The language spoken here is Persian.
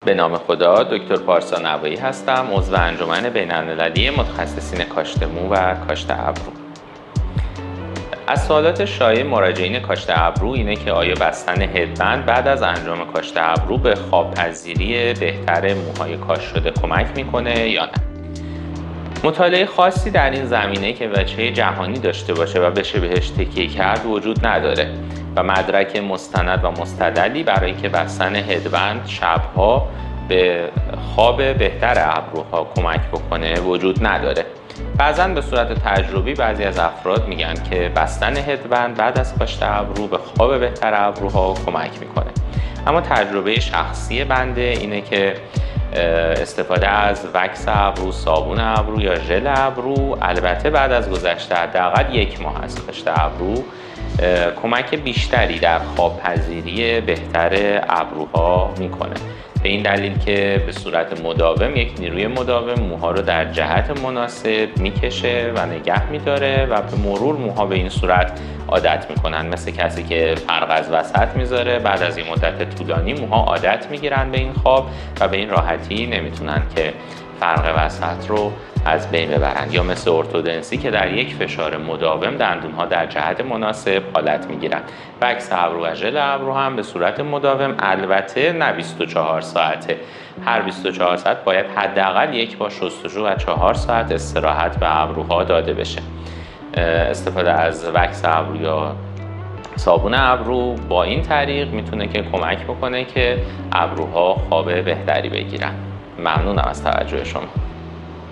به نام خدا، دکتر پارسا نوایی هستم، عضو انجمن بین‌المللی متخصصین کاشت مو و کاشت ابرو. از سوالات شایع مراجعین کاشت ابرو اینه که آیا بستن هدبند بعد از انجام کاشت ابرو به خواب‌پذیری بهتر موهای کاش شده کمک میکنه یا نه؟ مطالعه خاصی در این زمینه که وجهه جهانی داشته باشه و بشه بهش تکیه کرد وجود نداره و مدرک مستند و مستدلی برای که بستن هدبند شبها به خواب بهتر ابروها کمک بکنه وجود نداره. بعضا به صورت تجربی بعضی از افراد میگن که بستن هدبند بعد از کاشت ابرو به خواب بهتر ابروها کمک میکنه، اما تجربه شخصی بنده اینه که استفاده از وکس ابرو، صابون ابرو یا ژل ابرو، البته بعد از گذشته حداقل 1 ماه از کاشت ابرو، کمک بیشتری در خواب‌پذیری بهتر ابروها میکنه. به این دلیل که به صورت مداوم یک نیروی مداوم موها رو در جهت مناسب میکشه و نگه میداره و به مرور موها به این صورت عادت میکنن، مثل کسی که فرق از وسط میذاره بعد از این مدت طولانی موها عادت میگیرن به این خواب و به این راحتی نمیتونن که فرق وسط رو از بین ببرن، یا مثل ارتودنسی که در یک فشار مداوم دندونها در جهت مناسب حالت میگیرن. وکس ابرو و ژل ابرو هم به صورت مداوم، البته نه 24 ساعته، هر 24 ساعت باید حداقل 1 بار شستشو و 4 ساعت استراحت به ابروها داده بشه. استفاده از وکس ابرو یا صابون ابرو با این طریق میتونه که کمک بکنه که ابروها خواب بهتری بگیرن. ممنونم از توجه شما.